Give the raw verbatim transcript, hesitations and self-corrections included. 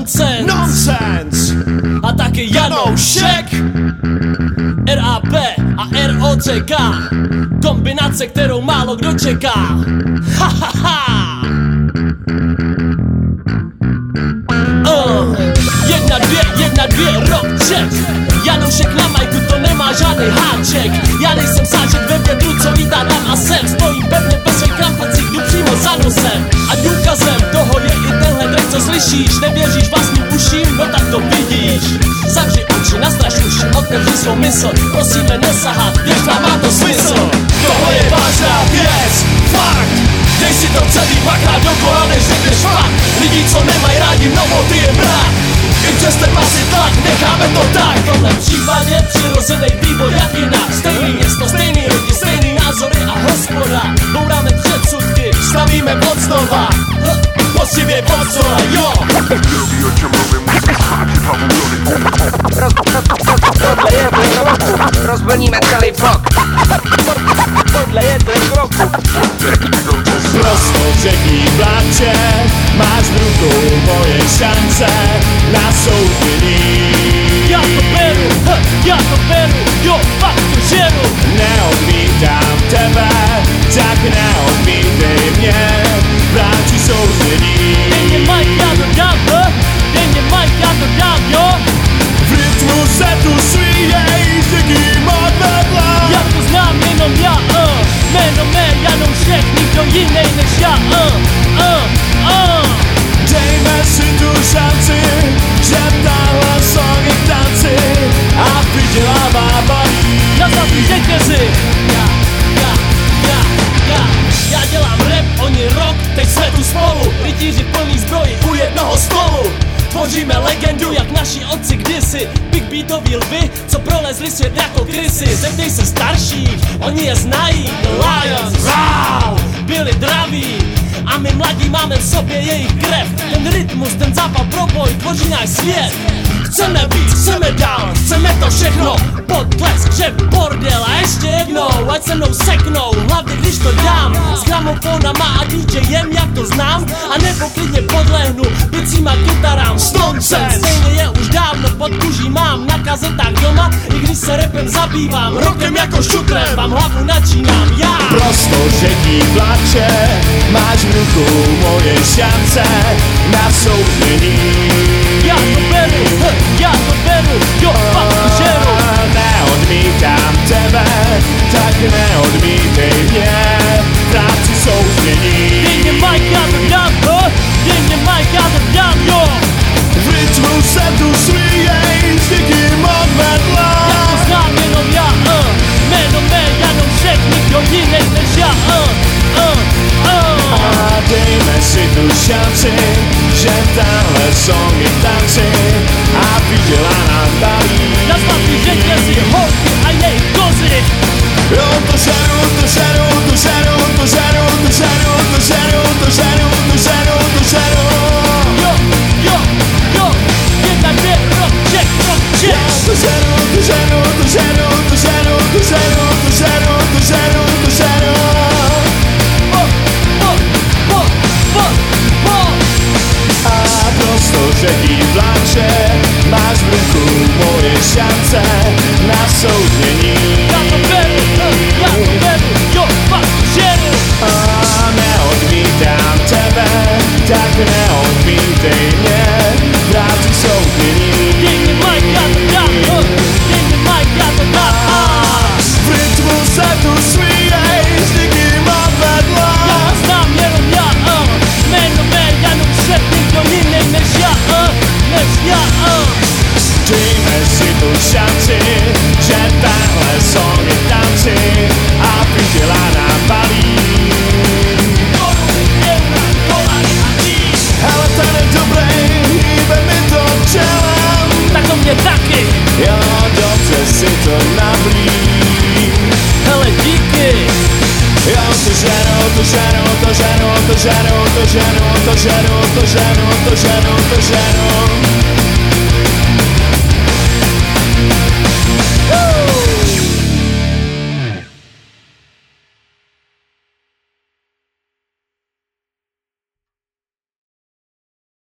nonsense, Nonsense. a taky Janoušek, R A P a R O C K, kombinace, kterou málo kdo čeká. Ha ha ha. Uh, jedna, dvě, jedna, dvě, rock check. Janoušek na majku, to nemá žádný háček. Já nejsem sáček ve větru, co lítá tam a sem. Stojím pevně ve svých krampacích, jdu přímo za nosem. A důkazem toho je i tenhle track, co slyšíš. Nevěříš vlastním uším, no tak to vidíš. Zavři oči, nastraž uši, otevři svou mysl. Prosíme nesahat, věř, má to smysl. Tohle je vážná věc, fakt. Dej si to celý dvakrát dokola, než řekneš fakt. Lidí, co nemají rádi mnou, ty je mrak. I přes ten masy tlak, necháme to tak. V tomhle případě přirozený vývoj, jak jinak. Stejný město, stejný lidi, stejný názory a hospoda. Bouráme předsudky, stavíme od znova. Poctivě od zdola, jo. Tohle je track roku, rozvlníme celý vlog. Tohle je track roku. Prosto třetí vláče, máš v rukou moje šance na soutění. Já to beru, h, já to beru, jo, fakt to žeru. Neodmítám tebe, tak neodmítej mě, vláči soutění. Dej mě Mike, já to dám, h, dej mě Mike, já to dám, jo. V rytmu se tu svíjej, zdygím od vedla. Já to znám jenom já, uh, jméno mé Janoušek, nikdo jiný než já, uh, uh, uh. Dejme si tu šanci, že tahle song je v tanci a vydělává baví. Na zlatý řetězi. Já, já, já, já, já dělám rap, oni rock, teď jsme tu spolu. Rytíři plný zbroji u jednoho stolu. Tvoříme legendu jak naši otci kdysi. Big beatoví lvy, co prolezli svět jako krysy. Zeptej se starší, oni je znají. The Lions, wow, byli draví. A my mladí máme v sobě jejich krev. Ten rytmus, ten zápal pro boj tvoří náš svět. Chceme víc, chceme dál, chceme to všechno. Potlesk, křep, bordel a ještě jednou. Ať se mnou seknou, hlavně když to dám. S gramofonama a DJem, jak to znám. A nebo klidně podlehnu bicíma kytarám. Nonsense, stejně je už dávno pod kůží mám. Na kazetách doma, i když se rapem zabývám. Rokem jako šutrem, vám hlavu načínám já. Prosto řetí vláče, máš v rukou moje šance na soutění. Já to beru, h, já to beru, jo, fakt to žeru. Neodmítám tebe, tak neodmítej mě, práci soutění. Dej mě Mike, já to dám, h, dej mě Mike, já to dám, jo. V rytmu se tu svíjej, zdygím od vedla. Já to znám jenom já, uh, jméno mé Janoušek, nikdo jiný než já, uh, uh, uh. A dejme si tu šanci, že tenhle song je v tanci a vydělá nám baví. Na zlatý řetězi, holky a jejich kozy. Jo, to žeru, to žeru, to žeru, to žeru, to žeru, to žeru, to žeru, to žeru, to žeru. Jo, jo, jo, jedna, dvě, rock check, rock check. To žeru, to žeru, to žeru, to žeru, to žeru, to žeru, to žeru, to žeru. Po, po, po, po, po. A prosto řetí vláče, máš v ruku moje šance na soutění. Já to beru, uh, já to beru, jo, fakt žeru. A neodmítám tebe, tak neodmítej mě, práci soutění. Dej mě Mike, já to dám, uh, dej mě Mike, já to dám, uh. V rytmu se tu svíjej, zdygím od vedla. Já to znám jenom já, uh, jméno mé Janoušek, nikdo jiný než já, uh, než já, uh. Dejme si tu šanci, že tenhle song je v tanci a vydělá nám baví. Hele, ten je dobrý, hýbe mi to čelem. Tak to mě taky. Jo, dobře si to nablí. Hele, díky. Jo, to ženu, to ženu, to ženu, to ženu, to ženu, to ženu, to ženu, to ženu, to ženu.